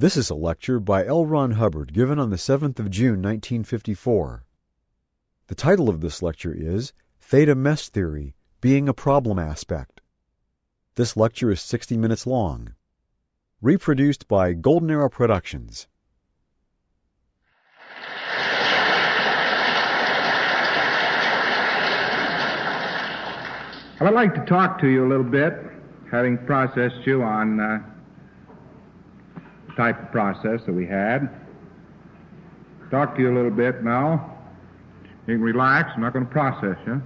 This is a lecture by L. Ron Hubbard given on the 7th of June, 1954. The title of this lecture is Theta Mesh Theory, Being a Problem Aspect. This lecture is 60 minutes long. Reproduced by Golden Arrow Productions. Well, I'd like to talk to you a little bit, having processed you on the type of process that we had. Talk to you a little bit now. You can relax. I'm not going to process you.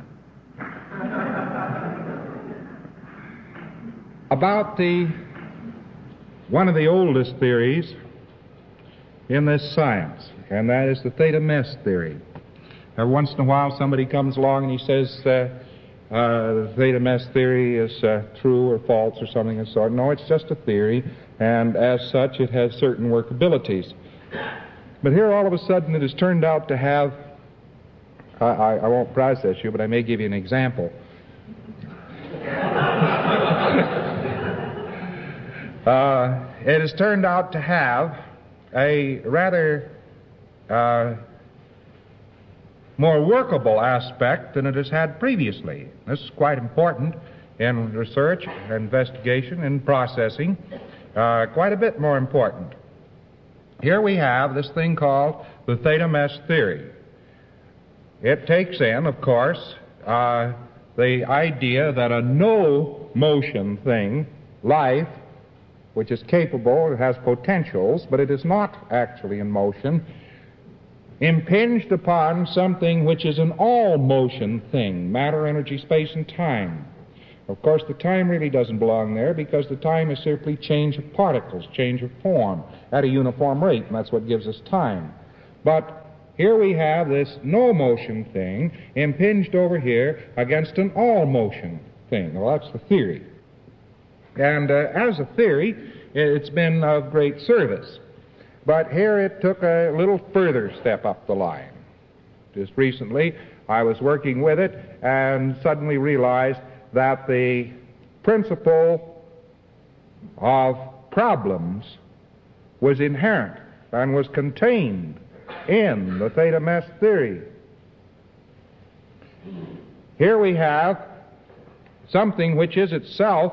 About one of the oldest theories in this science, and that is the theta mesh theory. Every once in a while somebody comes along and he says the theta mesh theory is true or false or something of the sort. No, it's just a theory, and as such it has certain workabilities. But here all of a sudden it has turned out to have, I won't process you, but I may give you an example. It has turned out to have a rather more workable aspect than it has had previously. This is quite important in research, investigation, and processing. Quite a bit more important. Here we have this thing called the theta mesh theory. It takes in, of course, the idea that a no-motion thing, life, which is capable, it has potentials, but it is not actually in motion, impinged upon something which is an all-motion thing, matter, energy, space, and time. Of course, the time really doesn't belong there because the time is simply change of particles, change of form at a uniform rate, and that's what gives us time. But here we have this no-motion thing impinged over here against an all-motion thing. Well, that's the theory. And as a theory, it's been of great service. But here it took a little further step up the line. Just recently, I was working with it and suddenly realized that the principle of problems was inherent and was contained in the theta mesh theory. Here we have something which is itself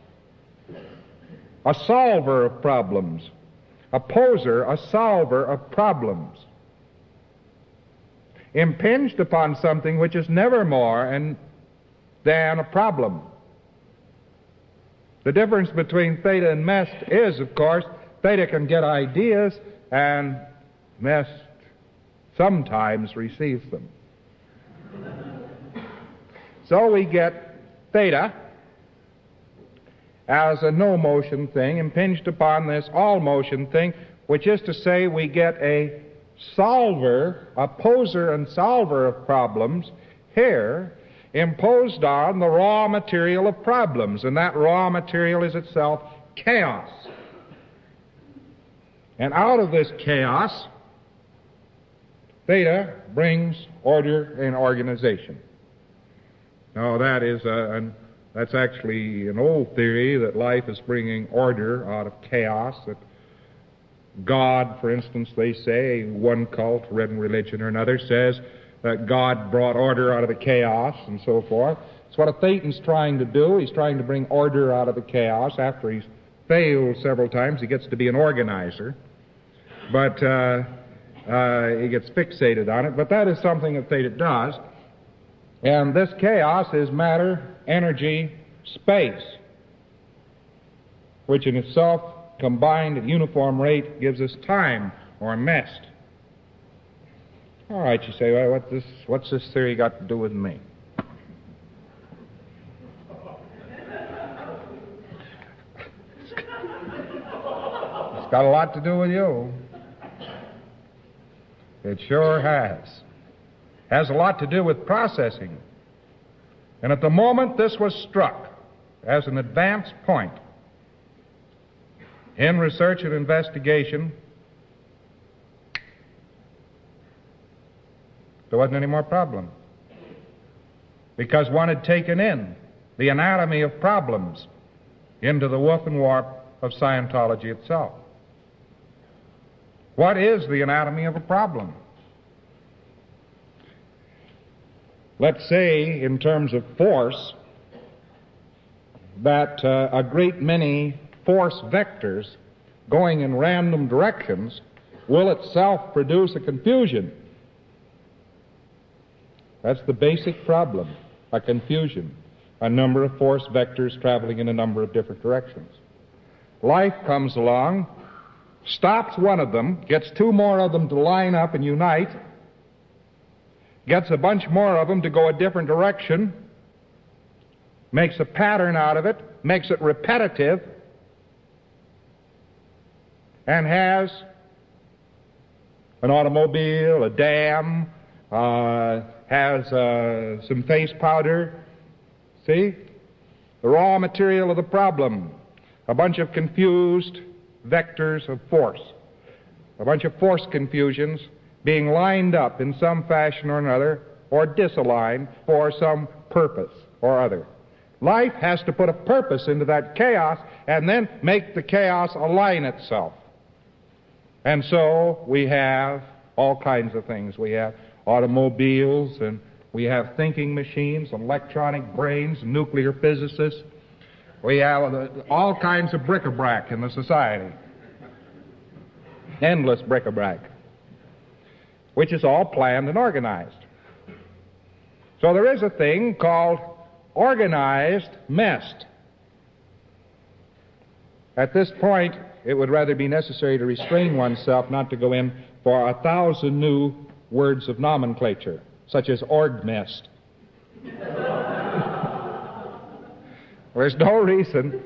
a solver of problems, a poser, a solver of problems, impinged upon something which is never more than a problem. The difference between theta and mesh is, of course, theta can get ideas and mesh sometimes receives them. So we get theta as a no-motion thing impinged upon this all-motion thing, which is to say we get a solver, a poser and solver of problems here imposed on the raw material of problems, and that raw material is itself chaos. And out of this chaos, theta brings order and organization. Now that is that's actually an old theory, that life is bringing order out of chaos, that God, for instance, they say, one cult, one religion or another, says that God brought order out of the chaos and so forth. It's what a Thetan's trying to do. He's trying to bring order out of the chaos. After he's failed several times, he gets to be an organizer. But he gets fixated on it. But that is something that Theta does. And this chaos is matter, energy, space, which in itself, combined at uniform rate, gives us time, or mesh. All right, you say, well, what's this theory got to do with me? It's got a lot to do with you. It sure has. Has a lot to do with processing. And at the moment this was struck as an advanced point in research and investigation, there wasn't any more problem. Because one had taken in the anatomy of problems into the woof and warp of Scientology itself. What is the anatomy of a problem? Let's say, in terms of force, that a great many force vectors going in random directions will itself produce a confusion. That's the basic problem, a confusion, a number of force vectors traveling in a number of different directions. Life comes along, stops one of them, gets two more of them to line up and unite, gets a bunch more of them to go a different direction, makes a pattern out of it, makes it repetitive, and has an automobile, a dam, has some face powder. See? The raw material of the problem. A bunch of confused vectors of force. A bunch of force confusions being lined up in some fashion or another, or disaligned for some purpose or other. Life has to put a purpose into that chaos and then make the chaos align itself. And so we have all kinds of things. We have automobiles, and we have thinking machines, and electronic brains, and nuclear physicists. We have all kinds of bric-a-brac in the society. Endless bric-a-brac, which is all planned and organized. So there is a thing called organized mess. At this point, it would rather be necessary to restrain oneself not to go in for 1,000 new words of nomenclature, such as ordmest. There's no reason.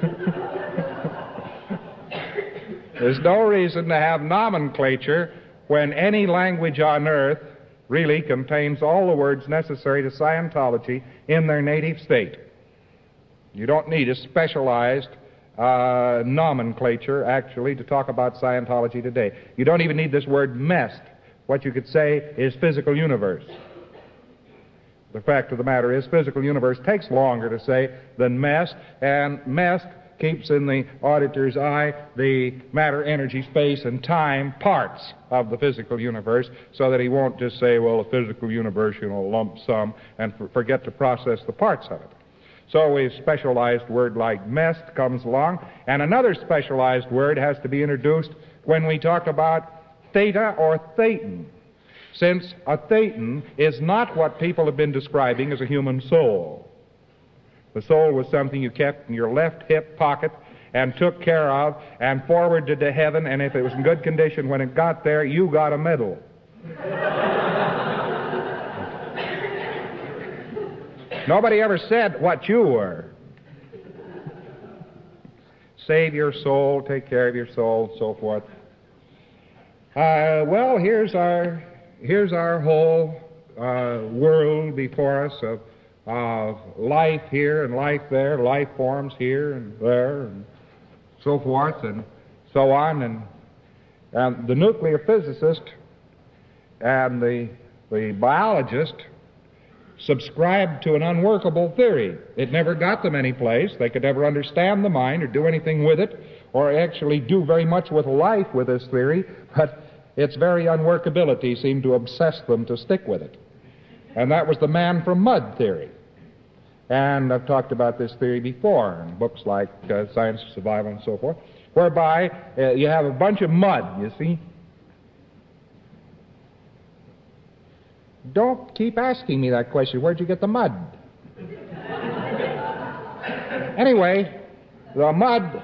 There's no reason to have nomenclature when any language on earth really contains all the words necessary to Scientology in their native state. You don't need a specialized nomenclature, actually, to talk about Scientology today. You don't even need this word mess. What you could say is physical universe. The fact of the matter is, physical universe takes longer to say than mess, and mess keeps in the auditor's eye the matter, energy, space, and time parts of the physical universe, so that he won't just say, well, the physical universe, lump sum, and forget to process the parts of it. So a specialized word like mess comes along, and another specialized word has to be introduced when we talk about theta or thetan, since a thetan is not what people have been describing as a human soul. The soul was something you kept in your left hip pocket and took care of and forwarded to heaven, and if it was in good condition when it got there, you got a medal. Nobody ever said what you were. Save your soul, take care of your soul, so forth. Well, here's our whole world before us of life here and life there, life forms here and there, and so forth and so on. And the nuclear physicist and the biologist subscribed to an unworkable theory. It never got them any place. They could never understand the mind or do anything with it, or actually do very much with life with this theory, but its very unworkability seemed to obsess them to stick with it. And that was the man from mud theory. And I've talked about this theory before in books like Science of Survival and so forth, whereby you have a bunch of mud, you see. Don't keep asking me that question. Where'd you get the mud? Anyway, the mud,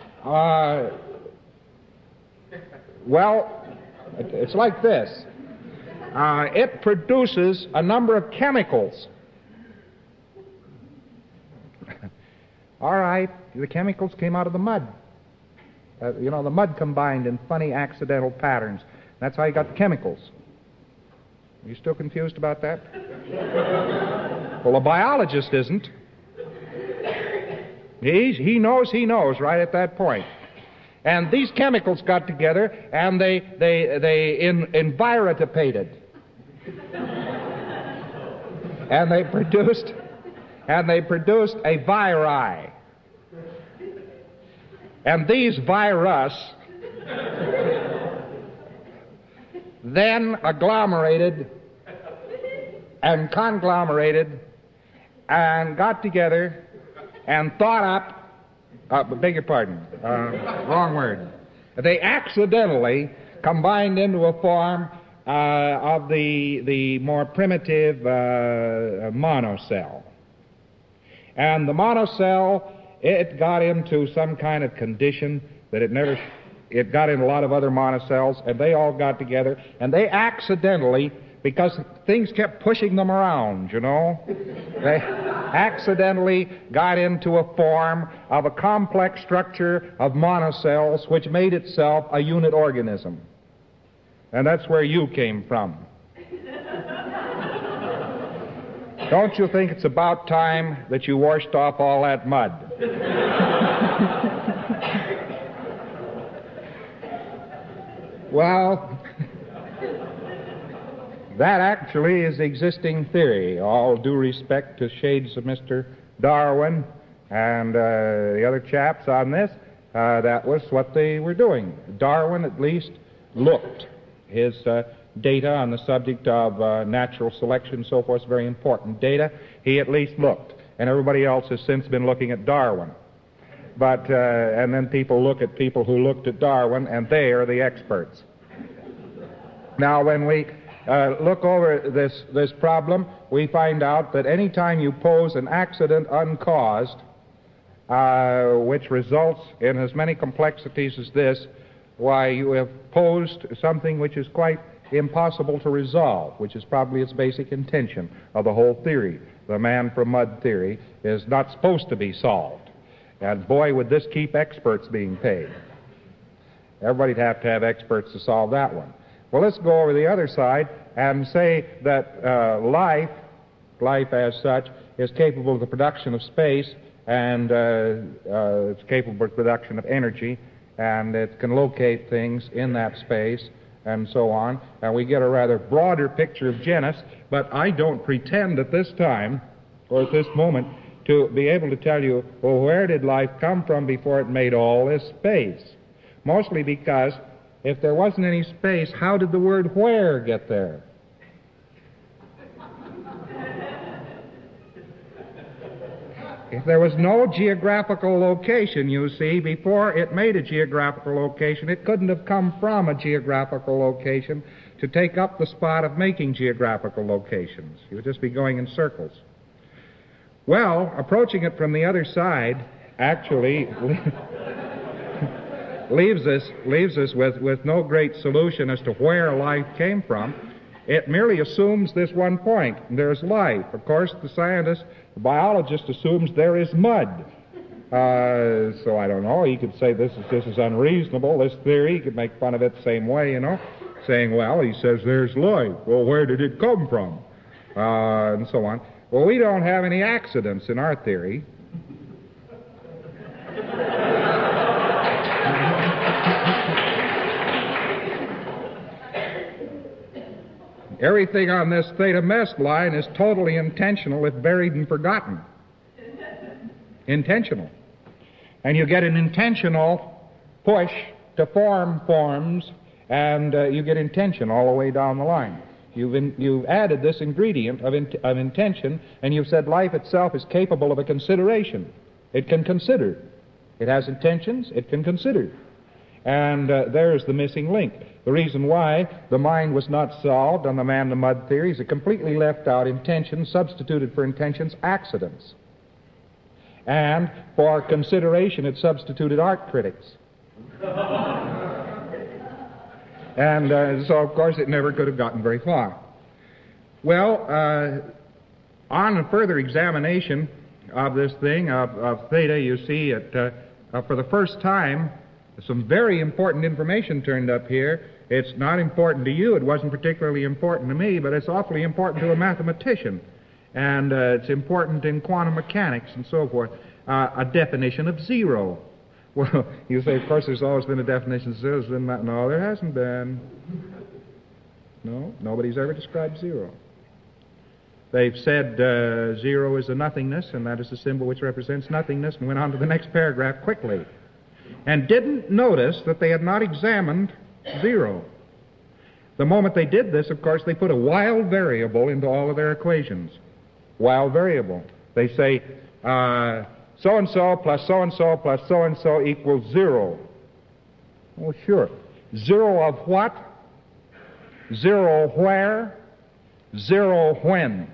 well, it's like this. It produces a number of chemicals. All right, the chemicals came out of the mud. The mud combined in funny accidental patterns. That's how you got the chemicals. Are you still confused about that? Well, a biologist isn't. He knows right at that point. And these chemicals got together and they envirotipated. And they produced a viri. And these virus then agglomerated and conglomerated and got together and thought up, beg your pardon, wrong word. They accidentally combined into a form of the more primitive monocell. And the monocell, it got into some kind of condition that it got in a lot of other monocells, and they all got together, and they accidentally, because things kept pushing them around, you know, they accidentally got into a form of a complex structure of monocells which made itself a unit organism. And that's where you came from. Don't you think it's about time that you washed off all that mud? Well, that actually is the existing theory. All due respect to shades of Mr. Darwin and the other chaps on this, that was what they were doing. Darwin at least looked. His data on the subject of natural selection and so forth is very important data. He at least looked. And everybody else has since been looking at Darwin. But, and then people look at people who looked at Darwin, and they are the experts. Now, when we look over this problem, we find out that any time you pose an accident uncaused, which results in as many complexities as this, why, you have posed something which is quite impossible to resolve, which is probably its basic intention of the whole theory. The man from mud theory is not supposed to be solved. And boy, would this keep experts being paid. Everybody'd have to have experts to solve that one. Well, let's go over the other side and say that life as such, is capable of the production of space, and it's capable of production of energy, and it can locate things in that space, and so on. And we get a rather broader picture of genus, but I don't pretend at this time, or at this moment, to be able to tell you, well, where did life come from before it made all this space? Mostly because if there wasn't any space, how did the word where get there? If there was no geographical location, you see, before it made a geographical location, it couldn't have come from a geographical location to take up the spot of making geographical locations. You would just be going in circles. Well, approaching it from the other side actually leaves us with no great solution as to where life came from. It merely assumes this one point: there's life. Of course, the scientist, the biologist, assumes there is mud. So I don't know. He could say this is unreasonable, this theory. He could make fun of it the same way, you know, saying, well, he says there's life. Well, where did it come from? And so on. Well, we don't have any accidents in our theory. Everything on this theta mest line is totally intentional if buried and forgotten. Intentional. And you get an intentional push to form forms, and you get intention all the way down the line. You've added this ingredient of intention, and you've said life itself is capable of a consideration. It can consider. It has intentions, it can consider. And there's the missing link. The reason why the mind was not solved on the man-to-mud theory is it completely left out intentions, substituted for intentions accidents. And for consideration, it substituted art critics. And so, of course, it never could have gotten very far. Well, on a further examination of this thing, of theta, you see, for the first time, some very important information turned up here. It's not important to you. It wasn't particularly important to me, but it's awfully important to a mathematician. And it's important in quantum mechanics and so forth. A definition of zero. Well, you say, of course, there's always been a definition of zero. No, there hasn't been. No, nobody's ever described zero. They've said zero is a nothingness, and that is a symbol which represents nothingness, and went on to the next paragraph quickly. And didn't notice that they had not examined zero. The moment they did this, of course, they put a wild variable into all of their equations. Wild variable. They say so-and-so plus so-and-so plus so-and-so equals 0. Well, sure. 0 of what? 0 where? 0 when?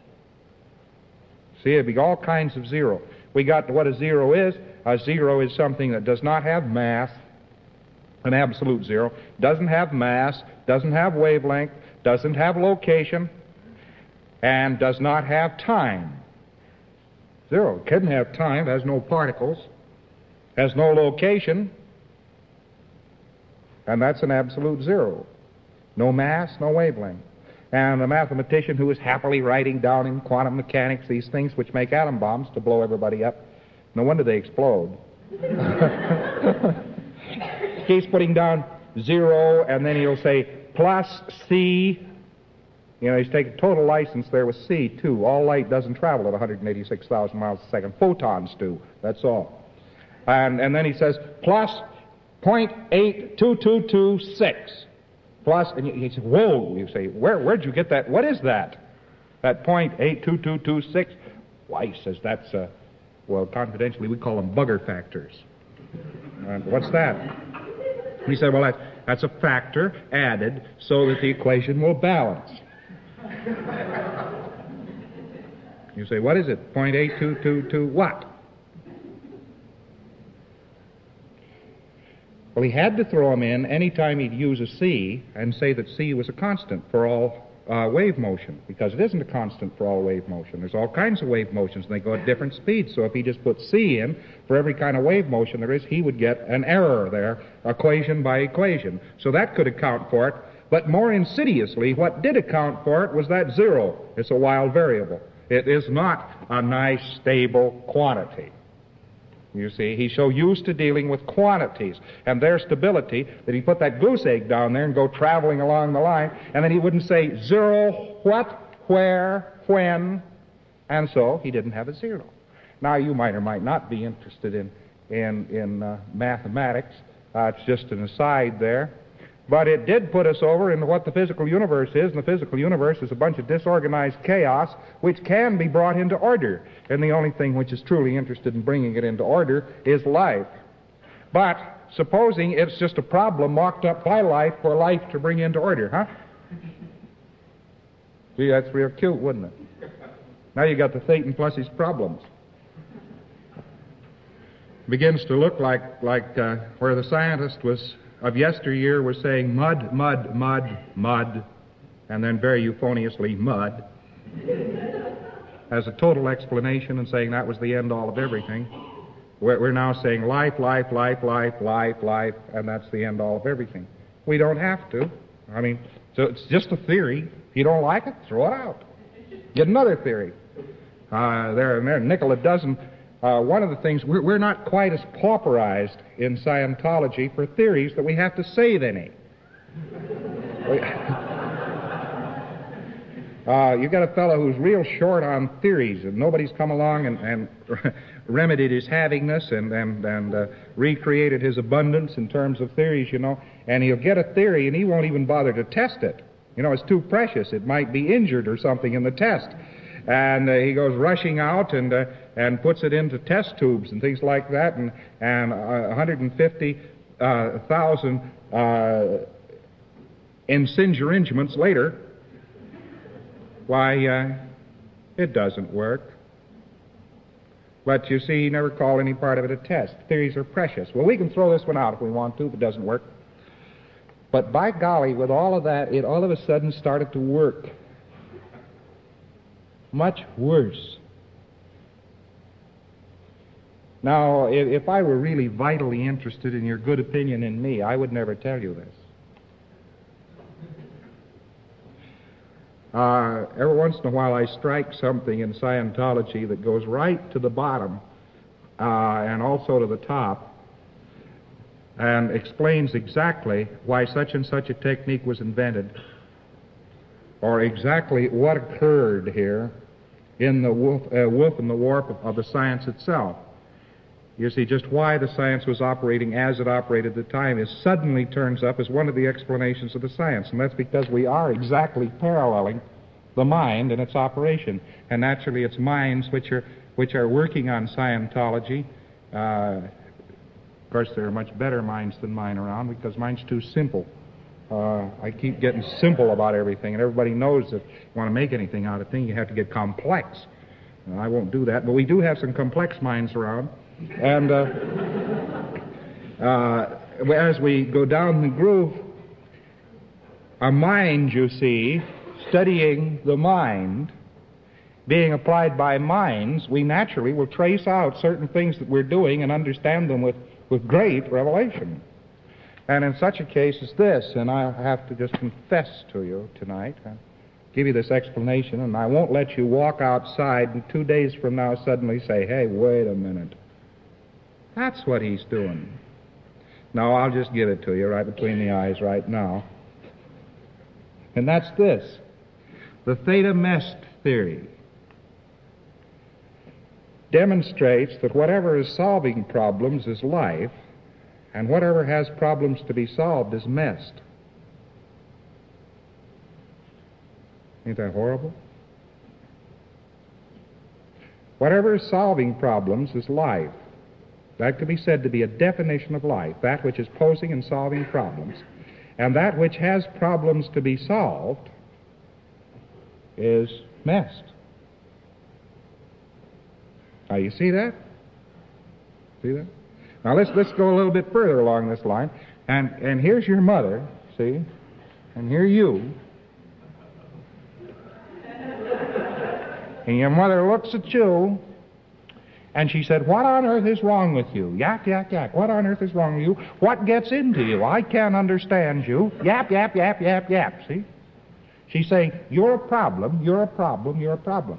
See, it'd be all kinds of 0. We got to what a 0 is. A 0 is something that does not have mass, an absolute 0, doesn't have mass, doesn't have wavelength, doesn't have location, and does not have time. 0 couldn't have time, has no particles, has no location, and that's an absolute 0. No mass, no wavelength. And a mathematician who is happily writing down in quantum mechanics these things which make atom bombs to blow everybody up, no wonder they explode. Keeps putting down 0, and then he'll say plus C. You know, he's taking total license there with C, too. All light doesn't travel at 186,000 miles a second. Photons do. That's all. And then he says plus 0.82226. Plus, and you say, whoa, you say, where'd you get that? What is that? That 0.82226? Why, he says, that's, well, confidentially, we call them bugger factors. What's that? He said, well, that's a factor added so that the equation will balance. You say, what is it? 0.8222 what? Well, he had to throw them in any time he'd use a C and say that C was a constant for all wave motion, because it isn't a constant for all wave motion. There's all kinds of wave motions, and they go at different speeds. So if he just put C in for every kind of wave motion there is, he would get an error there, equation by equation. So that could account for it. But more insidiously, what did account for it was that 0. It's a wild variable. It is not a nice, stable quantity. You see, he's so used to dealing with quantities and their stability that he put that goose egg down there and go traveling along the line, and then he wouldn't say 0, what, where, when, and so he didn't have a 0. Now, you might or might not be interested in mathematics. It's just an aside there. But it did put us over into what the physical universe is, and the physical universe is a bunch of disorganized chaos which can be brought into order. And the only thing which is truly interested in bringing it into order is life. But supposing it's just a problem mocked up by life for life to bring into order, huh? Gee, that's real cute, wouldn't it? Now you got the Thetan plus his problems. Begins to look like where the scientist of yesteryear was saying mud, mud, mud, mud, and then very euphoniously mud, as a total explanation and saying that was the end all of everything. We're now saying life, life, life, life, life, life, and that's the end all of everything. We don't have to. I mean, so it's just a theory. If you don't like it, throw it out. Get another theory. There and there, nickel a dozen. One of the things, we're not quite as pauperized in Scientology for theories that we have to save any. You've got a fellow who's real short on theories, and nobody's come along and remedied his havingness and recreated his abundance in terms of theories, you know, and he'll get a theory and he won't even bother to test it. You know, it's too precious. It might be injured or something in the test. And he goes rushing out and puts it into test tubes and things like that, and 150,000 insingeriments later, why, it doesn't work. But you see, he never called any part of it a test. Theories are precious. Well, we can throw this one out if we want to if it doesn't work. But by golly, with all of that, it all of a sudden started to work. Much worse. Now, if I were really vitally interested in your good opinion in me, I would never tell you this. Every once in a while I strike something in Scientology that goes right to the bottom and also to the top and explains exactly why such and such a technique was invented, or exactly what occurred here in the woof and the warp of the science itself. You see, just why the science was operating as it operated at the time is suddenly turns up as one of the explanations of the science. And that's because we are exactly paralleling the mind and its operation. And naturally, it's minds which are working on Scientology. Of course, there are much better minds than mine around because mine's too simple. I keep getting simple about everything, and everybody knows that if you want to make anything out of things, you have to get complex. I won't do that, but we do have some complex minds around. And as we go down the groove, a mind, you see, studying the mind, being applied by minds, we naturally will trace out certain things that we're doing and understand them with great revelation. And in such a case as this, and I have to just confess to you tonight, I'll give you this explanation, and I won't let you walk outside and 2 days from now suddenly say, hey, wait a minute. That's what he's doing. No, I'll just give it to you right between the eyes right now. And that's this. The Theta-Mest theory demonstrates that whatever is solving problems is life, and whatever has problems to be solved is mest. Ain't that horrible? Whatever is solving problems is life. That could be said to be a definition of life, that which is posing and solving problems. And that which has problems to be solved is mest. Now, you see that? See that? Now, let's go a little bit further along this line. And here's your mother, see? And here you. And your mother looks at you, and she said, what on earth is wrong with you? Yap, yap, yap. What on earth is wrong with you? What gets into you? I can't understand you. Yap, yap, yap, yap, yap. See? She's saying, you're a problem, you're a problem, you're a problem.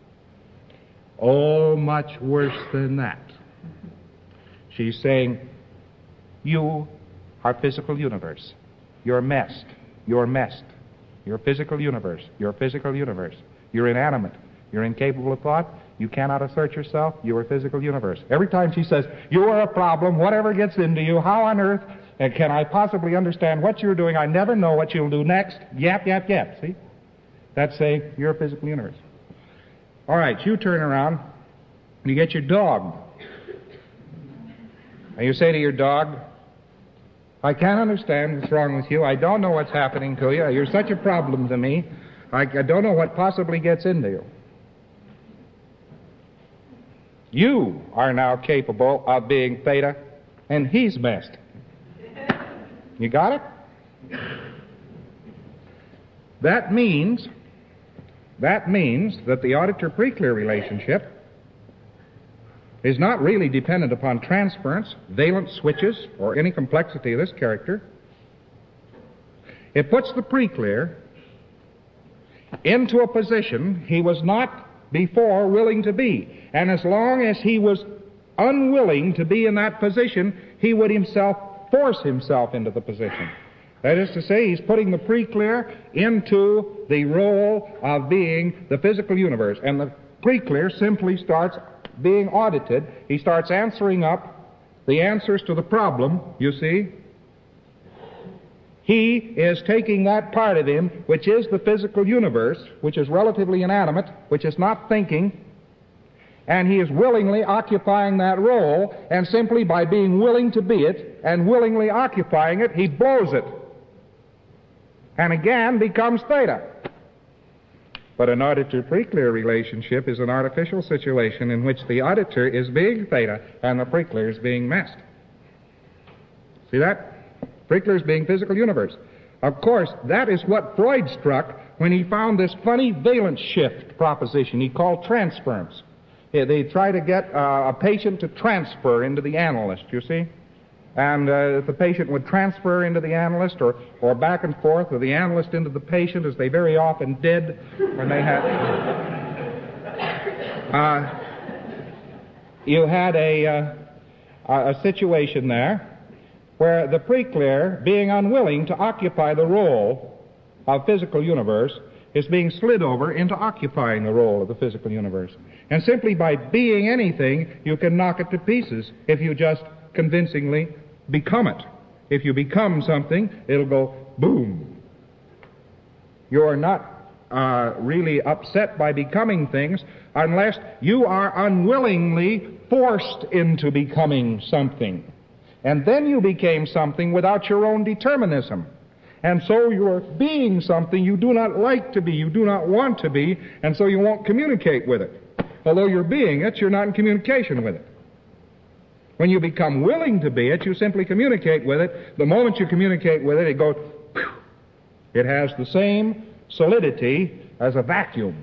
Oh, much worse than that. She's saying, you are physical universe. You're mest. You're mest. You're physical universe. You're physical universe. You're inanimate. You're incapable of thought. You cannot assert yourself. You are physical universe. Every time she says, you are a problem, whatever gets into you, how on earth can I possibly understand what you're doing? I never know what you'll do next. Yap, yap, yap. See? That's saying you're a physical universe. All right, you turn around and you get your dog. And you say to your dog, I can't understand what's wrong with you. I don't know what's happening to you. You're such a problem to me. I don't know what possibly gets into you. You are now capable of being theta, and he's mest. You got it? That means that the auditor-preclear relationship is not really dependent upon transference, valence switches, or any complexity of this character. It puts the preclear into a position he was not before willing to be. And as long as he was unwilling to be in that position, he would himself force himself into the position. That is to say, he's putting the preclear into the role of being the physical universe. And the preclear simply starts being audited. He starts answering up the answers to the problem, you see. He is taking that part of him, which is the physical universe, which is relatively inanimate, which is not thinking, and he is willingly occupying that role, and simply by being willing to be it and willingly occupying it, he blows it. And again becomes theta. But an auditor-preclear relationship is an artificial situation in which the auditor is being theta and the preclear is being mest. See that? Preclear is being physical universe. Of course, that is what Freud struck when he found this funny valence shift proposition he called transference. They try to get a patient to transfer into the analyst, you see? And if the patient would transfer into the analyst or back and forth, or the analyst into the patient, as they very often did when they had... you had a situation there where the preclear, being unwilling to occupy the role of physical universe, is being slid over into occupying the role of the physical universe. And simply by being anything, you can knock it to pieces if you just convincingly become it. If you become something, it'll go boom. You're not really upset by becoming things unless you are unwillingly forced into becoming something. And then you became something without your own determinism. And so you are being something you do not like to be, you do not want to be, and so you won't communicate with it. Although you're being it, you're not in communication with it. When you become willing to be it, you simply communicate with it. The moment you communicate with it, it goes, phew. It has the same solidity as a vacuum.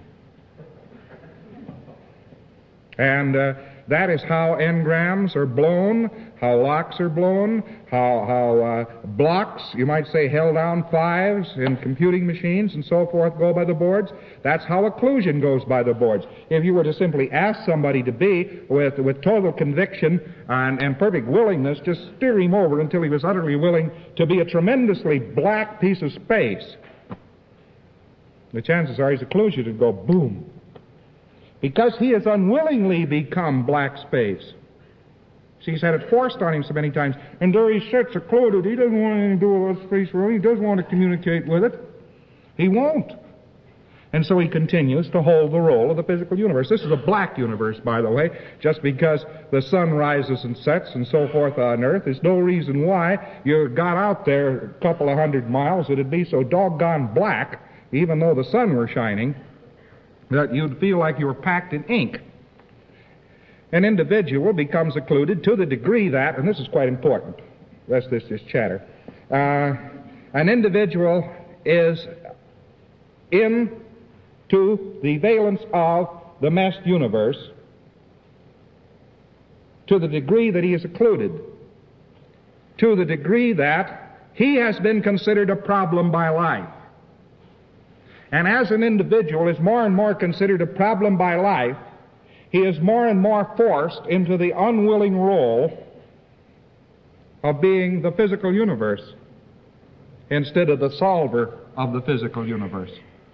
And that is how engrams are blown, how locks are blown, how blocks, you might say held down fives in computing machines and so forth go by the boards. That's how occlusion goes by the boards. If you were to simply ask somebody to be, with total conviction and perfect willingness, just steer him over until he was utterly willing to be a tremendously black piece of space, the chances are his occlusion would go boom. Because he has unwillingly become black space. See, he's had it forced on him so many times. And there he sits occluded. He doesn't want anything to do with space room. He doesn't want to communicate with it. He won't. And so he continues to hold the role of the physical universe. This is a black universe, by the way. Just because the sun rises and sets and so forth on Earth, there's no reason why you got out there a couple of 100 miles it'd be so doggone black, even though the sun were shining, that you'd feel like you were packed in ink. An individual becomes occluded to the degree that, and this is quite important, rest this is chatter, an individual is into the valence of the meshed universe to the degree that he is occluded, to the degree that he has been considered a problem by life. And as an individual is more and more considered a problem by life, he is more and more forced into the unwilling role of being the physical universe instead of the solver of the physical universe.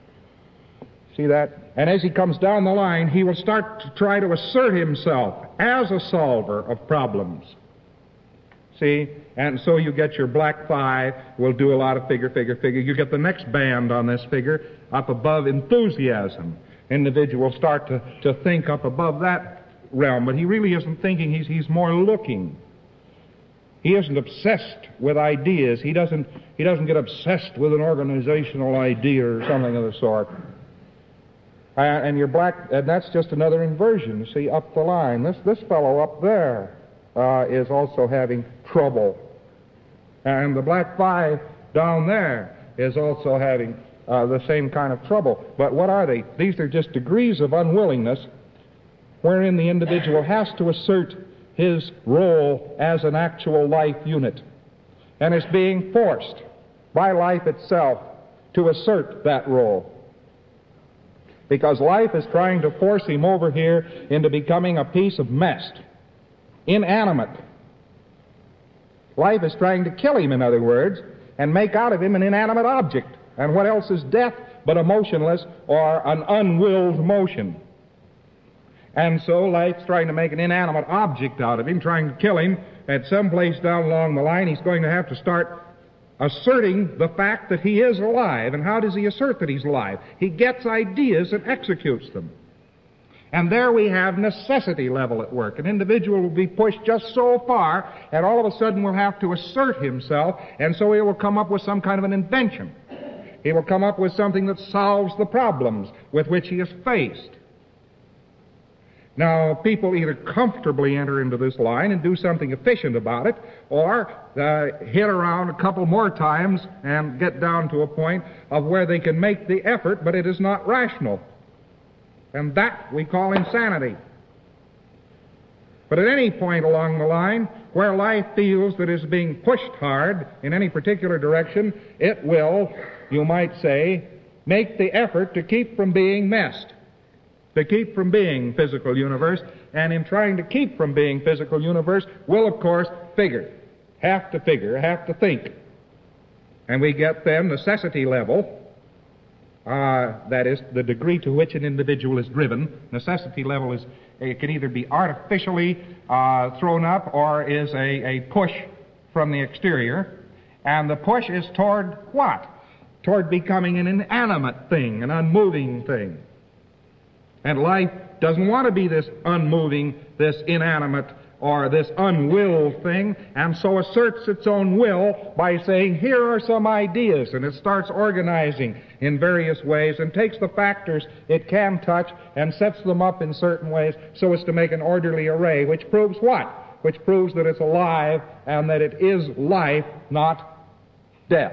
See that? And as he comes down the line, he will start to try to assert himself as a solver of problems. See? And so you get your black five, will do a lot of figure. You get the next band on this figure up above enthusiasm. Individuals start to think up above that realm, but he really isn't thinking, he's more looking. He isn't obsessed with ideas. He doesn't get obsessed with an organizational idea or something of the sort. And your black, and that's just another inversion, see, up the line. This fellow up there is also having trouble. And the black five down there is also having the same kind of trouble. But what are they? These are just degrees of unwillingness wherein the individual has to assert his role as an actual life unit and is being forced by life itself to assert that role. Because life is trying to force him over here into becoming a piece of mess, inanimate. Life is trying to kill him, in other words, and make out of him an inanimate object. And what else is death but a motionless or an unwilled motion? And so life's trying to make an inanimate object out of him, trying to kill him. At some place down along the line, he's going to have to start asserting the fact that he is alive. And how does he assert that he's alive? He gets ideas and executes them. And there we have necessity level at work. An individual will be pushed just so far, and all of a sudden will have to assert himself, and so he will come up with some kind of an invention. He will come up with something that solves the problems with which he is faced. Now, people either comfortably enter into this line and do something efficient about it, or hit around a couple more times and get down to a point of where they can make the effort, but it is not rational. And that we call insanity. But at any point along the line where life feels that it is being pushed hard in any particular direction, it will, you might say, make the effort to keep from being messed, to keep from being physical universe, and in trying to keep from being physical universe will, of course, have to think. And we get then necessity level that is, the degree to which an individual is driven. Necessity level is, it can either be artificially thrown up or is a push from the exterior. And the push is toward what? Toward becoming an inanimate thing, an unmoving thing. And life doesn't want to be this unmoving, this inanimate, or this unwilled thing, and so asserts its own will by saying, here are some ideas, and it starts organizing in various ways and takes the factors it can touch and sets them up in certain ways so as to make an orderly array, which proves what? Which proves that it's alive and that it is life, not death.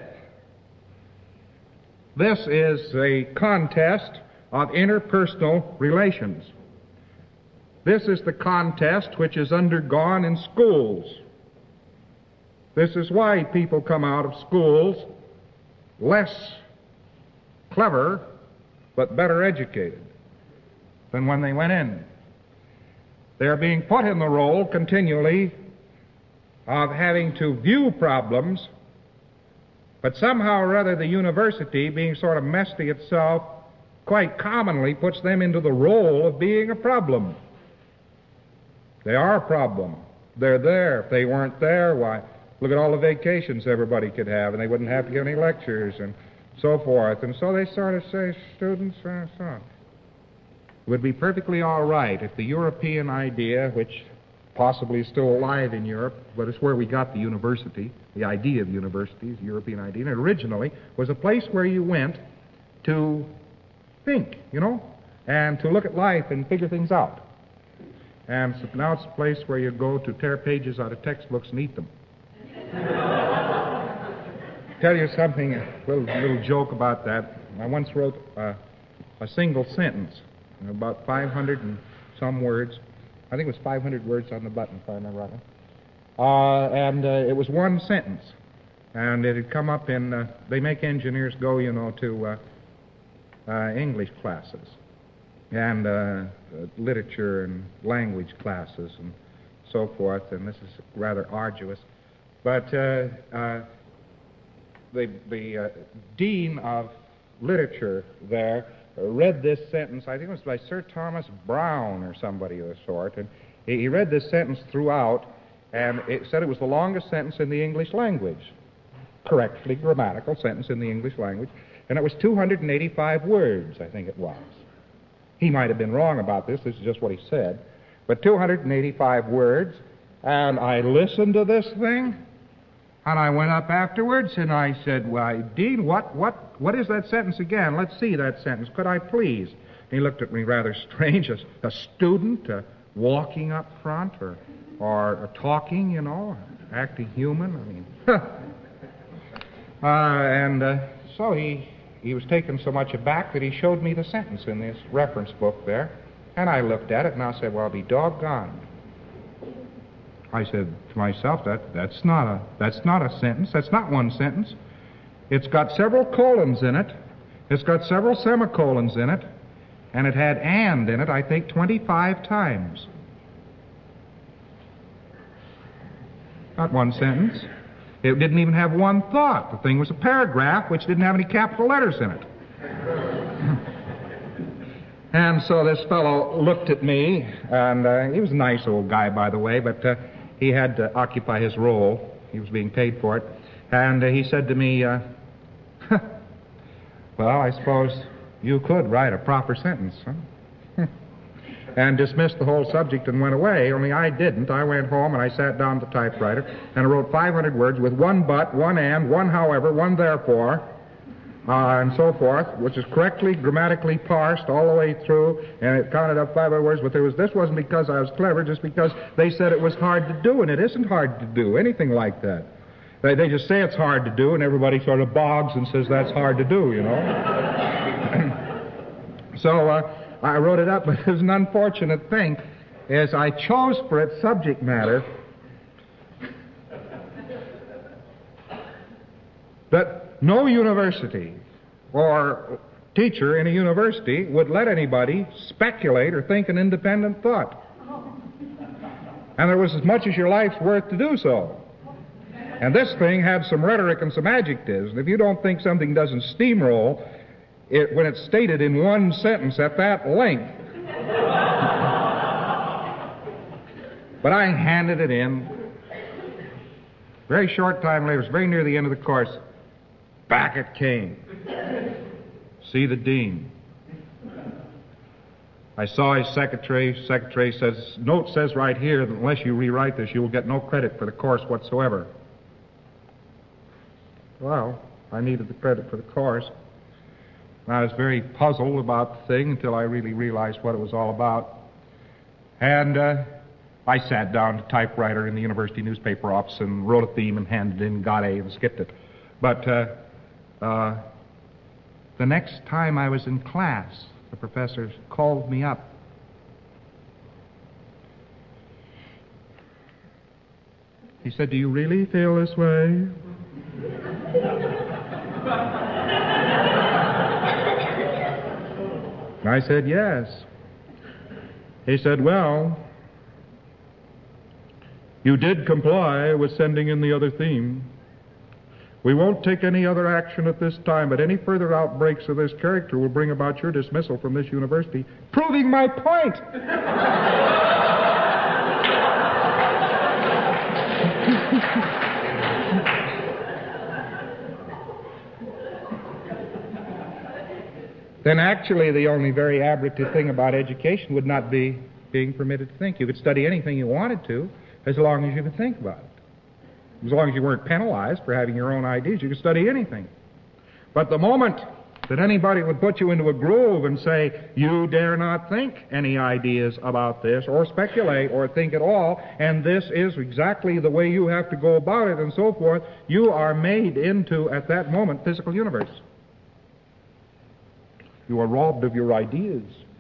This is a contest of interpersonal relations. This is the contest which is undergone in schools. This is why people come out of schools less clever but better educated than when they went in. They're being put in the role continually of having to view problems, but somehow or other the university, being sort of messy itself, quite commonly puts them into the role of being a problem. They are a problem. They're there. If they weren't there, why, look at all the vacations everybody could have, and they wouldn't have to give any lectures and so forth. And so they sort of say, students, it would be perfectly all right if the European idea, which possibly is still alive in Europe, but it's where we got the university, the idea of universities, the European idea, and it originally was a place where you went to think, and to look at life and figure things out. And so now it's a place where you go to tear pages out of textbooks and eat them. Tell you something, a little joke about that. I once wrote a single sentence, about 500 and some words. I think it was 500 words on the button, if I remember rightly. And it was one sentence. And it had come up in, they make engineers go, to English classes. And literature and language classes and so forth, and this is rather arduous. But the dean of literature there read this sentence, I think it was by Sir Thomas Browne or somebody of the sort, and he read this sentence throughout, and it said it was the longest sentence in the English language, correctly grammatical sentence in the English language, and it was 285 words, I think it was. He might have been wrong about this. This is just what he said. But 285 words, and I listened to this thing, and I went up afterwards, and I said, "Why, Dean, what is that sentence again? Let's see that sentence. Could I please?" He looked at me rather strange, a student walking up front or talking, acting human. So he was taken so much aback that he showed me the sentence in this reference book there, and I looked at it and I said, "Well, I'll be doggone." I said to myself, that's not a sentence. That's not one sentence. It's got several colons in it. It's got several semicolons in it, and it had "and" in it, I think, 25 times. Not one sentence. It didn't even have one thought. The thing was a paragraph which didn't have any capital letters in it. And so this fellow looked at me, and he was a nice old guy, by the way, but he had to occupy his role. He was being paid for it. And he said to me, "Well, I suppose you could write a proper sentence, huh?" And dismissed the whole subject and went away, only I didn't. I went home and I sat down at the typewriter and I wrote 500 words with one but, one and, one however, one therefore, and so forth, which is correctly grammatically parsed all the way through, and it counted up 500 words, but this wasn't because I was clever, just because they said it was hard to do, and it isn't hard to do, anything like that. They just say it's hard to do, and everybody sort of bogs and says that's hard to do, So I wrote it up, but there's an unfortunate thing, is I chose for its subject matter that no university or teacher in a university would let anybody speculate or think an independent thought. And there was as much as your life's worth to do so. And this thing had some rhetoric and some adjectives, and if you don't think something doesn't steamroll, when it's stated in one sentence at that length. But I handed it in. Very short time later, it was very near the end of the course, back it came. See the dean. I saw his secretary. Secretary says, note says right here that unless you rewrite this, you will get no credit for the course whatsoever. Well, I needed the credit for the course. And I was very puzzled about the thing until I really realized what it was all about. And I sat down at a typewriter in the university newspaper office and wrote a theme and handed it in, got A, and skipped it. But the next time I was in class, the professor called me up. He said, do you really feel this way? I said, yes. He said, well, you did comply with sending in the other theme. We won't take any other action at this time, but any further outbreaks of this character will bring about your dismissal from this university, proving my point. Then actually the only very ablative thing about education would not be being permitted to think. You could study anything you wanted to as long as you could think about it. As long as you weren't penalized for having your own ideas, you could study anything. But the moment that anybody would put you into a groove and say, you dare not think any ideas about this, or speculate, or think at all, and this is exactly the way you have to go about it, and so forth, you are made into, at that moment, physical universe. You are robbed of your ideas.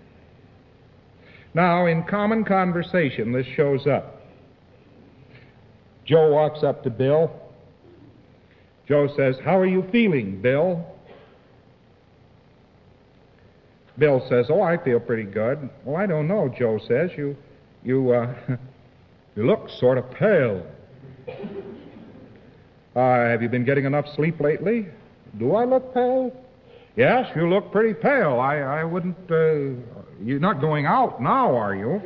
Now, in common conversation, this shows up. Joe walks up to Bill. Joe says, how are you feeling, Bill? Bill says, oh, I feel pretty good. Well, I don't know, Joe says. You look sort of pale. Have you been getting enough sleep lately? Do I look pale? Yes, you look pretty pale. I wouldn't... you're not going out now, are you?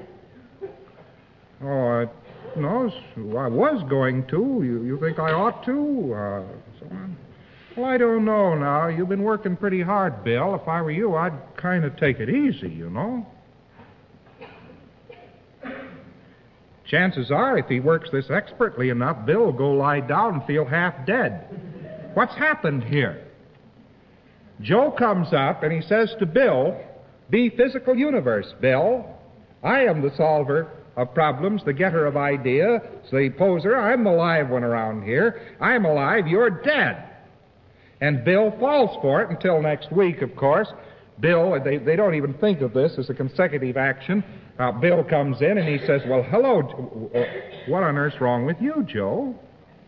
Oh, no, I was going to. You think I ought to? So on. Well, I don't know now. You've been working pretty hard, Bill. If I were you, I'd kind of take it easy, you know. Chances are, if he works this expertly enough, Bill will go lie down and feel half dead. What's happened here? Joe comes up and he says to Bill, be physical universe, Bill. I am the solver of problems, the getter of ideas, the poser. I'm the live one around here. I'm alive, you're dead. And Bill falls for it until next week, of course. Bill, they don't even think of this as a consecutive action. Bill comes in and he says, well, hello, what on earth's wrong with you, Joe?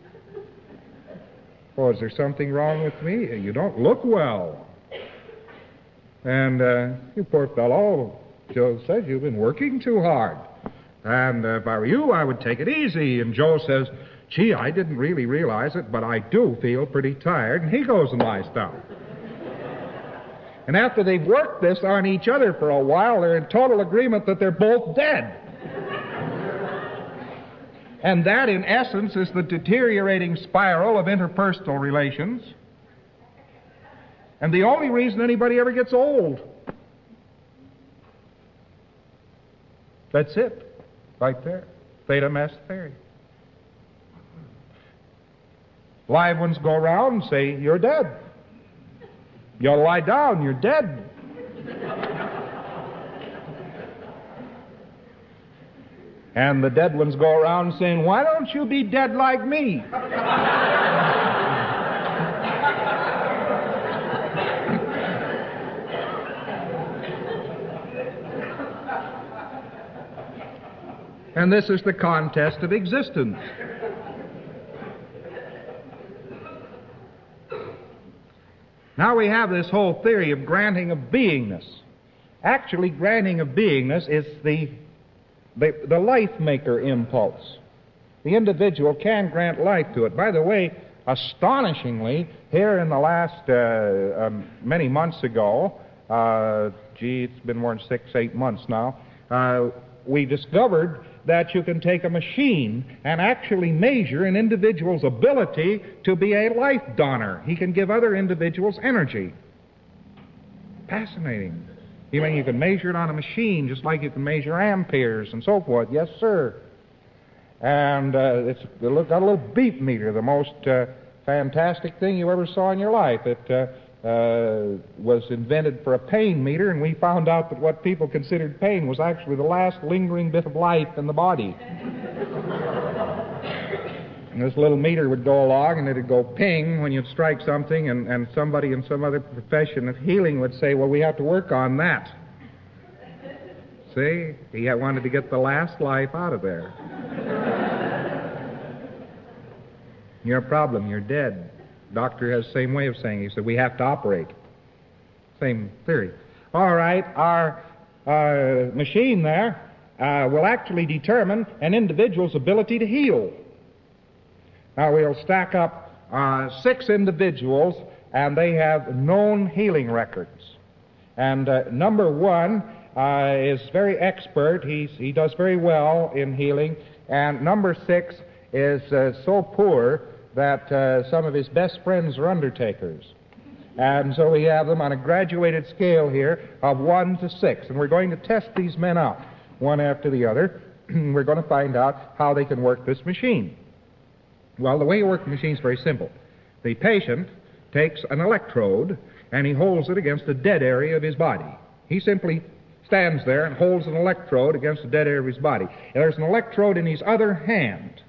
Oh, is there something wrong with me? You don't look well. And you poor fellow, Joe says, you've been working too hard. And if I were you, I would take it easy. And Joe says, gee, I didn't really realize it, but I do feel pretty tired. And he goes and lies down. And after they've worked this on each other for a while, they're in total agreement that they're both dead. And that, in essence, is the deteriorating spiral of interpersonal relations. And the only reason anybody ever gets old. That's it. Right there. Theta mass theory. Live ones go around and say, you're dead. You lie down, you're dead. And the dead ones go around saying, why don't you be dead like me? And this is the contest of existence. Now we have this whole theory of granting of beingness. Actually, granting of beingness is the life-maker impulse. The individual can grant life to it. By the way, astonishingly, here in the last many months ago, it's been more than 6-8 months now, we discovered that you can take a machine and actually measure an individual's ability to be a life donor. He can give other individuals energy. Fascinating. You mean you can measure it on a machine just like you can measure amperes and so forth? Yes, sir. And it's got a little beep meter, the most fantastic thing you ever saw in your life. It was invented for a pain meter, and we found out that what people considered pain was actually the last lingering bit of life in the body. And this little meter would go along, and it'd go ping when you'd strike something, and somebody in some other profession of healing would say, well, we have to work on that. See? He wanted to get the last life out of there. Your problem, you're dead. Doctor has the same way of saying it. He said, we have to operate. Same theory. All right, our machine there will actually determine an individual's ability to heal. Now, we'll stack up 6 individuals, and they have known healing records. And number 1 is very expert. He does very well in healing. And number 6 is so poor that some of his best friends are undertakers. And so we have them on a graduated scale here of 1 to 6. And we're going to test these men out one after the other. We're going to find out how they can work this machine. Well, the way you work the machine is very simple. The patient takes an electrode and he holds it against the dead area of his body. He simply stands there and holds an electrode against the dead area of his body. And there's an electrode in his other hand.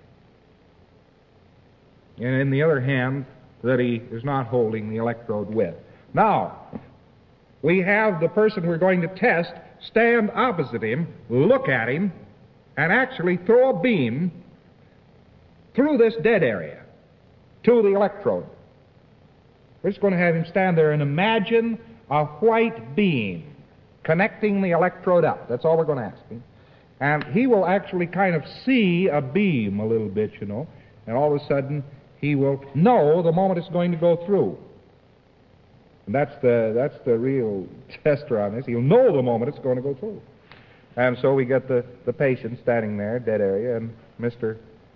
And in the other hand that he is not holding the electrode with. Now, we have the person we're going to test stand opposite him, look at him, and actually throw a beam through this dead area to the electrode. We're just going to have him stand there and imagine a white beam connecting the electrode up. That's all we're going to ask him. And he will actually kind of see a beam a little bit, you know, and all of a sudden he will know the moment it's going to go through. And that's the real tester on this. He'll know the moment it's going to go through. And so we get the patient standing there, dead area, and Mr.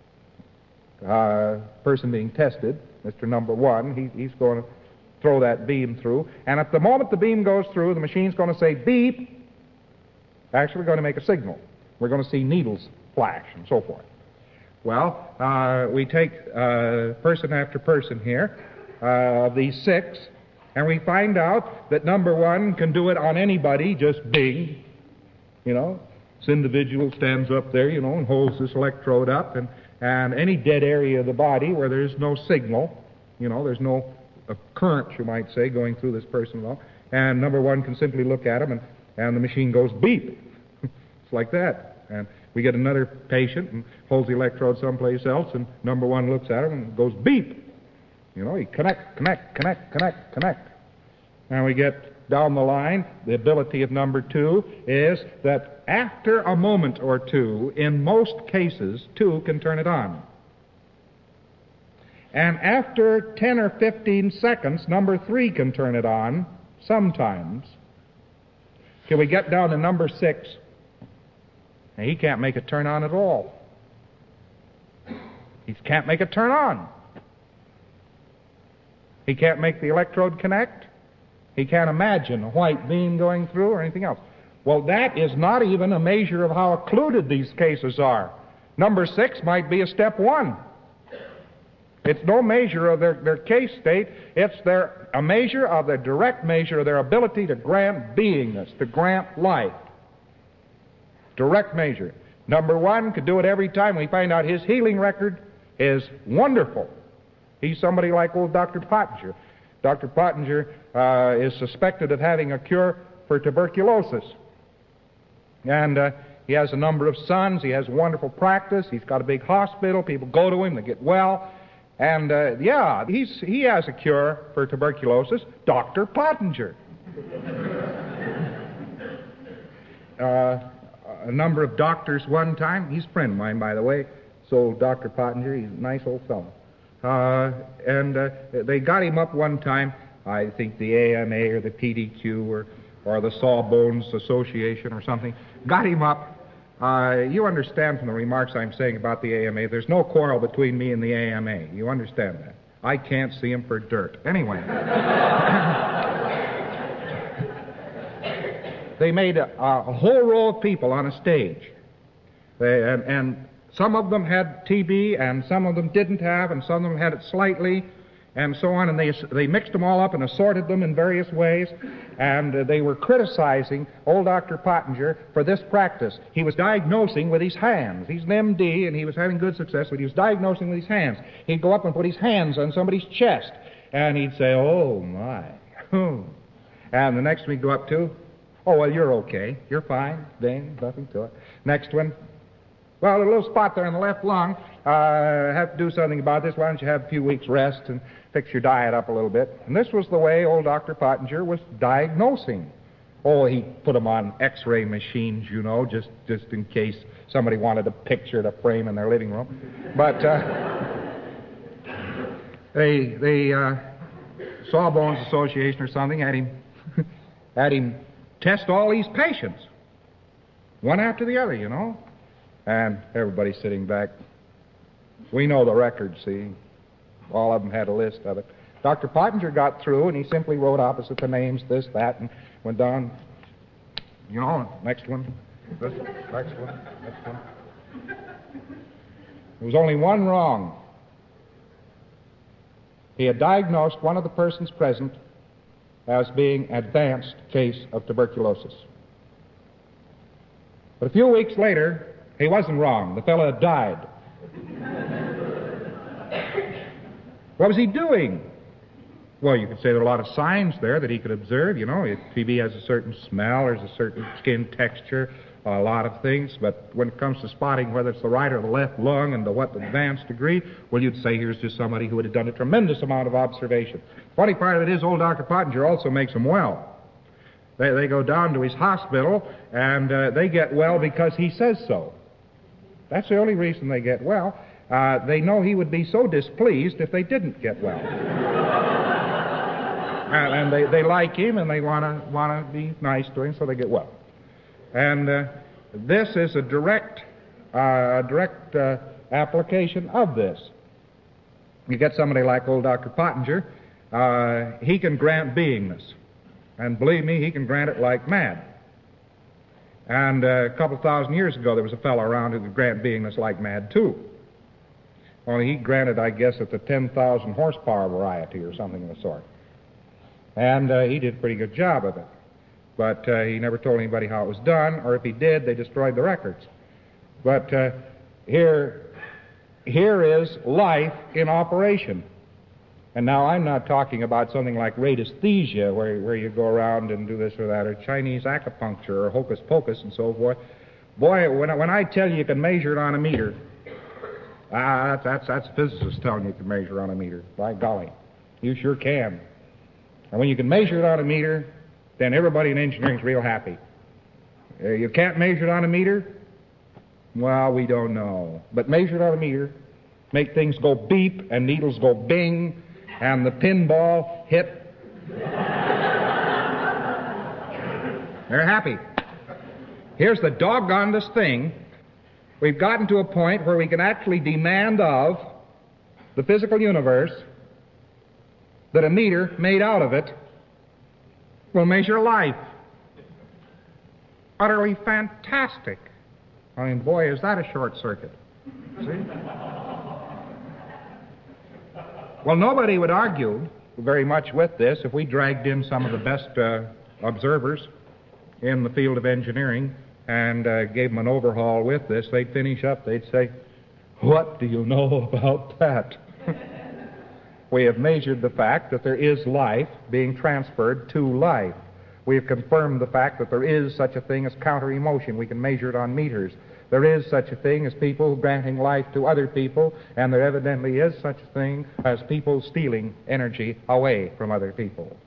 Person being tested, Mr. Number 1, he's going to throw that beam through. And at the moment the beam goes through, the machine's going to say beep. Actually, we're going to make a signal. We're going to see needles flash and so forth. Well, we take person after person here, of these 6, and we find out that number 1 can do it on anybody, just bing. You know, this individual stands up there, you know, and holds this electrode up, and any dead area of the body where there's no signal, you know, there's no current, you might say, going through this person at all, and number 1 can simply look at him, and the machine goes beep. It's like that. And we get another patient and holds the electrode someplace else, and number 1 looks at him and goes beep. You know, he connect. And we get down the line, the ability of number 2 is that after a moment or two, in most cases, 2 can turn it on. And after 10 or 15 seconds, number 3 can turn it on, sometimes. Till we get down to number 6, and he can't make it turn on at all. He can't make it turn on. He can't make the electrode connect. He can't imagine a white beam going through or anything else. Well, that is not even a measure of how occluded these cases are. Number 6 might be a step 1. It's no measure of their case state. It's a measure of the direct measure of their ability to grant beingness, to grant life. Direct measure. Number 1 could do it every time. We find out his healing record is wonderful. He's somebody like old Dr. Pottinger. Dr. Pottinger is suspected of having a cure for tuberculosis. And he has a number of sons. He has wonderful practice. He's got a big hospital. People go to him. They get well. And, he has a cure for tuberculosis. Dr. Pottinger. A number of doctors one time. He's a friend of mine, by the way. So Dr. Pottinger, he's a nice old fellow. They got him up one time, I think the AMA or the PDQ or the Sawbones Association or something, got him up. You understand from the remarks I'm saying about the AMA, there's no quarrel between me and the AMA. You understand that? I can't see him for dirt. Anyway. They made a whole row of people on a stage. And some of them had TB, and some of them didn't have, and some of them had it slightly, and so on. And they mixed them all up and assorted them in various ways. And they were criticizing old Dr. Pottenger for this practice. He was diagnosing with his hands. He's an MD, and he was having good success, but he was diagnosing with his hands. He'd go up and put his hands on somebody's chest, and he'd say, "Oh, my." And the next one he'd go up to, "Oh, well, you're okay. You're fine. Then nothing to it." Next one, "Well, a little spot there in the left lung. Have to do something about this. Why don't you have a few weeks rest and fix your diet up a little bit?" And this was the way old Dr. Pottenger was diagnosing. Oh, he put them on X-ray machines, you know, just in case somebody wanted a picture to frame in their living room. But they Sawbones Association or something had him test all these patients, one after the other, you know. And everybody's sitting back. We know the record, see. All of them had a list of it. Dr. Pottenger got through, and he simply wrote opposite the names, this, that, and went down. You know, next one, this, next one, next one. There was only one wrong. He had diagnosed one of the persons present as being advanced case of tuberculosis. But a few weeks later, he wasn't wrong. The fellow had died. What was he doing? Well, you could say there are a lot of signs there that he could observe. You know, if TB has a certain smell, there's a certain skin texture, a lot of things. But when it comes to spotting whether it's the right or the left lung and to what advanced degree, well, you'd say here's just somebody who had done a tremendous amount of observation. Funny part of it is old Dr. Pottenger also makes them well. They go down to his hospital, and they get well because he says so. That's the only reason they get well. They know he would be so displeased if they didn't get well. And they like him, and they want to be nice to him, so they get well. And this is a direct application of this. You get somebody like old Dr. Pottenger, he can grant beingness. And believe me, he can grant it like mad. And a couple thousand years ago, there was a fellow around who could grant beingness like mad, too. Only he granted, I guess, at the 10,000 horsepower variety or something of the sort. And he did a pretty good job of it. But he never told anybody how it was done, or if he did, they destroyed the records. But here is life in operation. And now I'm not talking about something like radiesthesia, where you go around and do this or that, or Chinese acupuncture, or hocus pocus, and so forth. Boy, when I tell you can measure it on a meter, that's physicists telling you can measure on a meter. By golly, you sure can. And when you can measure it on a meter, then everybody in engineering is real happy. You can't measure it on a meter? Well, we don't know. But measure it on a meter, make things go beep and needles go bing, and the pinball hit. They're happy. Here's the doggonedest thing. We've gotten to a point where we can actually demand of the physical universe that a meter made out of it will measure life. Utterly fantastic. I mean, boy, is that a short circuit. See? Well, nobody would argue very much with this if we dragged in some of the best observers in the field of engineering and gave them an overhaul with this. They'd finish up, they'd say, "What do you know about that?" We have measured the fact that there is life being transferred to life. We have confirmed the fact that there is such a thing as counter-emotion. We can measure it on meters. There is such a thing as people granting life to other people, and there evidently is such a thing as people stealing energy away from other people.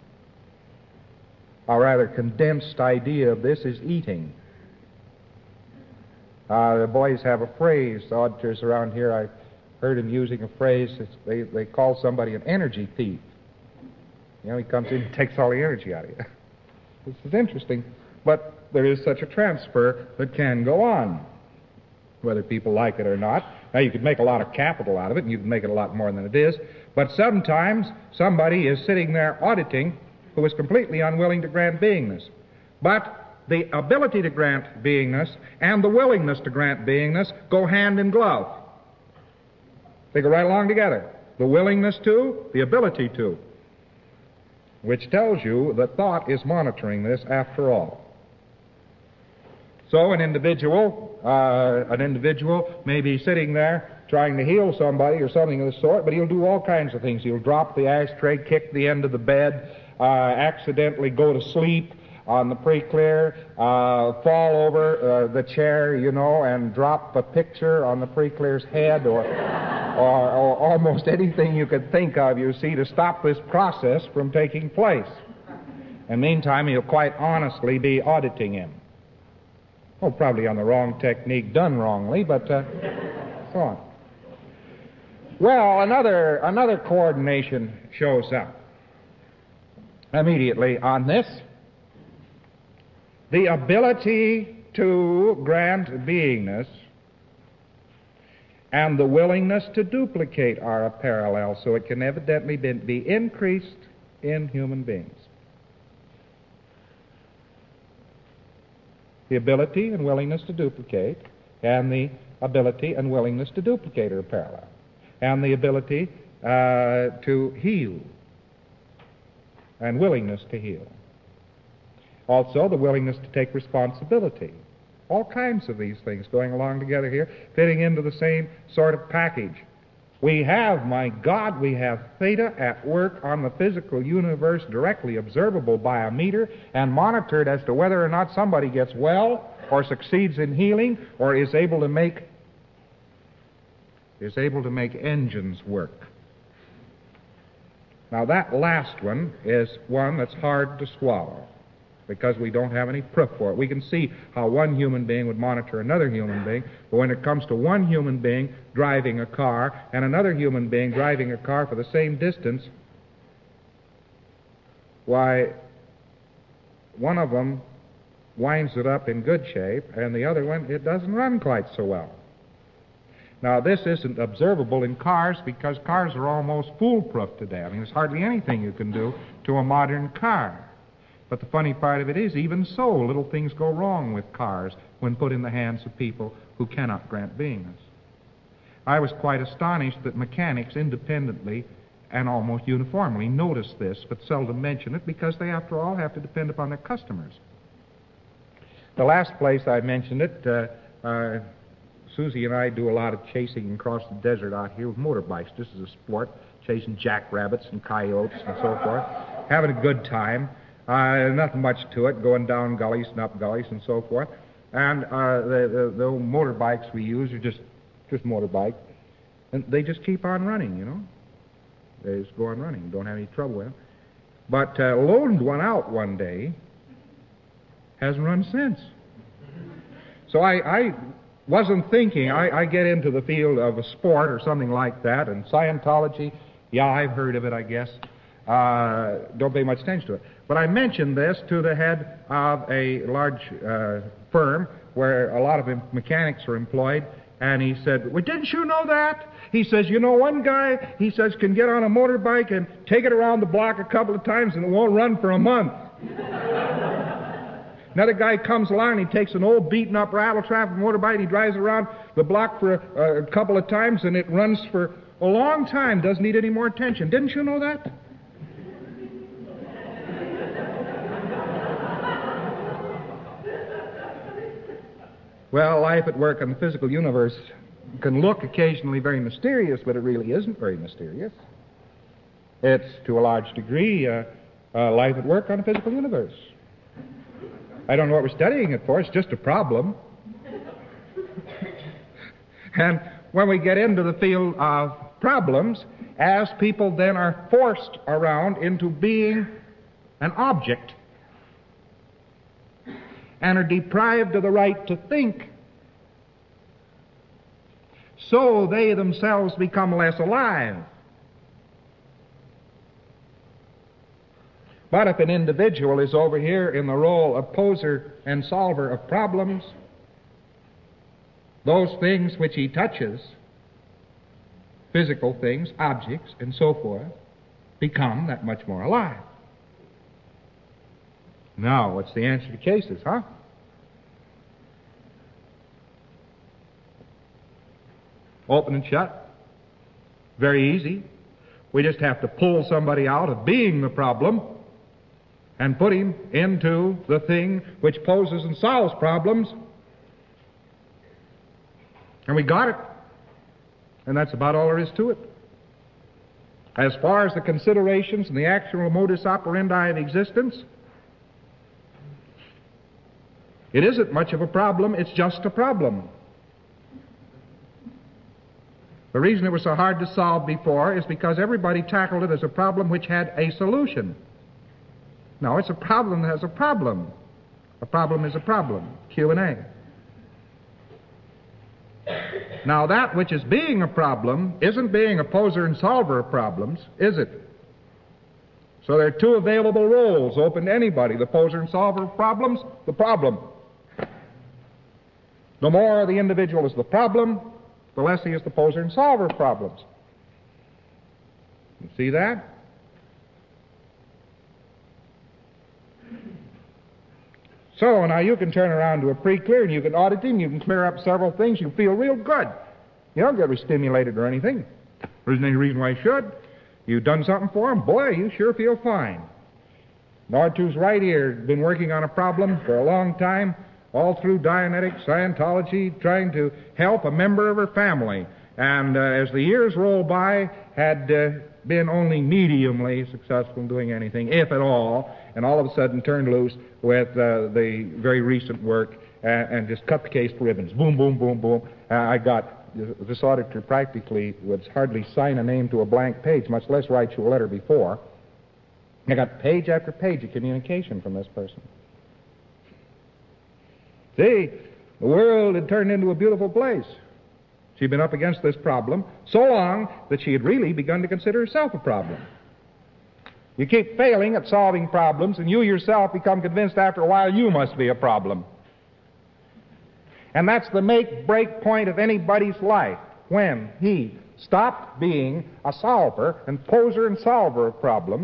A rather condensed idea of this is eating. The boys have a phrase, the auditors around here, heard him using a phrase, they call somebody an energy thief. You know, he comes in and takes all the energy out of you. This is interesting, but there is such a transfer that can go on, whether people like it or not. Now, you could make a lot of capital out of it, and you can make it a lot more than it is, but sometimes somebody is sitting there auditing who is completely unwilling to grant beingness. But the ability to grant beingness and the willingness to grant beingness go hand in glove. They go right along together. The willingness to, the ability to, which tells you that thought is monitoring this after all. So an individual may be sitting there trying to heal somebody or something of the sort, but he'll do all kinds of things. He'll drop the ashtray, kick the end of the bed, accidentally go to sleep on the pre-clear, fall over the chair, you know, and drop a picture on the pre-clear's head, or almost anything you could think of, you see, to stop this process from taking place. And meantime, he'll quite honestly be auditing him. Oh, probably on the wrong technique, done wrongly, but so on. Well, another coordination shows up immediately on this. The ability to grant beingness and the willingness to duplicate are a parallel, so it can evidently be increased in human beings. The ability and willingness to duplicate and the ability and willingness to duplicate are parallel. And the ability to heal and willingness to heal. Also, the willingness to take responsibility. All kinds of these things going along together here, fitting into the same sort of package. We have, my God, we have theta at work on the physical universe, directly observable by a meter and monitored as to whether or not somebody gets well or succeeds in healing or is able to make engines work. Now, that last one is one that's hard to swallow, because we don't have any proof for it. We can see how one human being would monitor another human being, but when it comes to one human being driving a car and another human being driving a car for the same distance, why, one of them winds it up in good shape, and the other one, it doesn't run quite so well. Now, this isn't observable in cars because cars are almost foolproof today. I mean, there's hardly anything you can do to a modern car. But the funny part of it is, even so, little things go wrong with cars when put in the hands of people who cannot grant beingness. I was quite astonished that mechanics independently and almost uniformly notice this, but seldom mention it, because they, after all, have to depend upon their customers. The last place I mentioned it, Susie and I do a lot of chasing across the desert out here with motorbikes. This is a sport, chasing jackrabbits and coyotes and so forth, having a good time. Nothing much to it, going down gullies and up gullies and so forth. And the motorbikes we use are just motorbikes. And they just keep on running, you know. They just go on running, don't have any trouble with them. But loaned one out one day, hasn't run since. So I wasn't thinking, I get into the field of a sport or something like that, and Scientology, yeah, I've heard of it, I guess. Don't pay much attention to it. But I mentioned this to the head of a large firm where a lot of mechanics are employed, and he said, well, didn't you know that? He says, you know, one guy, he says, can get on a motorbike and take it around the block a couple of times and it won't run for a month. Another guy comes along and he takes an old beaten-up rattle-trap motorbike and he drives around the block for a couple of times and it runs for a long time, doesn't need any more attention. Didn't you know that? Well, life at work in the physical universe can look occasionally very mysterious, but it really isn't very mysterious. It's, to a large degree, life at work on the physical universe. I don't know what we're studying it for. It's just a problem. And when we get into the field of problems, as people then are forced around into being an object and are deprived of the right to think, so they themselves become less alive. But if an individual is over here in the role of poser and solver of problems, those things which he touches, physical things, objects, and so forth, become that much more alive. Now, what's the answer to cases, huh? Open and shut. Very easy. We just have to pull somebody out of being the problem and put him into the thing which poses and solves problems. And we got it. And that's about all there is to it. As far as the considerations and the actual modus operandi of existence, it isn't much of a problem, it's just a problem. The reason it was so hard to solve before is because everybody tackled it as a problem which had a solution. No, it's a problem that has a problem. A problem is a problem. Q&A. Now, that which is being a problem isn't being a poser and solver of problems, is it? So there are two available roles open to anybody. The poser and solver of problems, the problem. The more the individual is the problem, the less he is the poser and solver of problems. You see that? So now you can turn around to a pre-clear and you can audit him, you can clear up several things, you feel real good. You don't get re-stimulated or anything. There isn't any reason why you should. You've done something for him, boy, you sure feel fine. Nortu's right here, been working on a problem for a long time, all through Dianetics, Scientology, trying to help a member of her family. And as the years rolled by, had been only mediumly successful in doing anything, if at all, and all of a sudden turned loose with the very recent work and just cut the case to ribbons. Boom, boom, boom, boom. I got this auditor practically would hardly sign a name to a blank page, much less write you a letter before. I got page after page of communication from this person. See, the world had turned into a beautiful place. She'd been up against this problem so long that she had really begun to consider herself a problem. You keep failing at solving problems, and you yourself become convinced after a while you must be a problem. And that's the make-break point of anybody's life, when he stopped being a solver and poser and solver of problems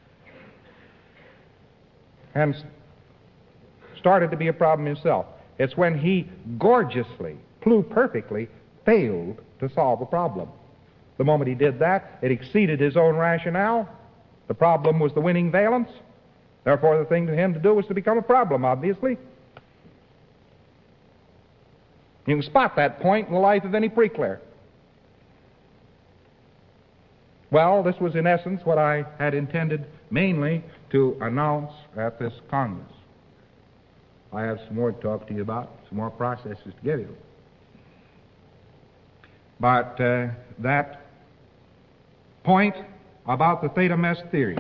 and started to be a problem himself. It's when he gorgeously, pluperfectly failed to solve a problem. The moment he did that, it exceeded his own rationale. The problem was the winning valence. Therefore, the thing to him to do was to become a problem, obviously. You can spot that point in the life of any pre-clear. Well, this was in essence what I had intended mainly to announce at this Congress. I have some more to talk to you about, some more processes to give you. But that point about the theta mess theory,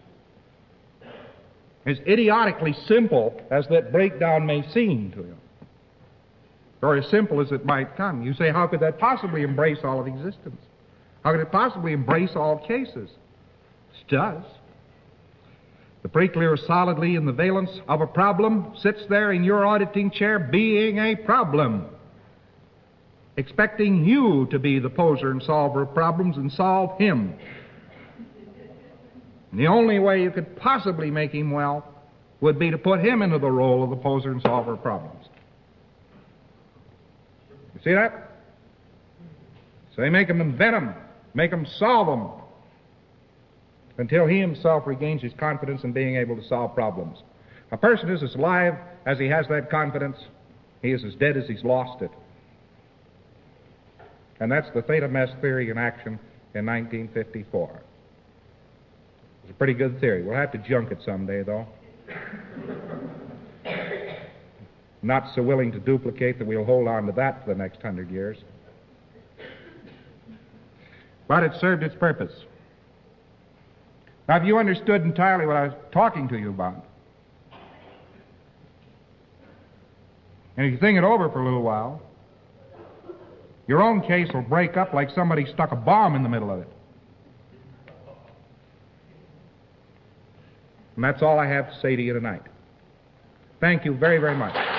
as idiotically simple as that breakdown may seem to you, or as simple as it might come, you say, how could that possibly embrace all of existence? How could it possibly embrace all cases? It does. The pre-clear solidly in the valence of a problem sits there in your auditing chair being a problem, expecting you to be the poser and solver of problems and solve him. And the only way you could possibly make him well would be to put him into the role of the poser and solver of problems. You see that? So they make him invent them, make him solve them, until he himself regains his confidence in being able to solve problems. A person is as alive as he has that confidence. He is as dead as he's lost it. And that's the theta mess theory in action in 1954. It's a pretty good theory. We'll have to junk it someday, though. Not so willing to duplicate that we'll hold on to that for the next 100 years. But it served its purpose. Now, have you understood entirely what I was talking to you about? And if you think it over for a little while, Your own case will break up like somebody stuck a bomb in the middle of it. And that's all I have to say to you tonight. Thank you very, very much.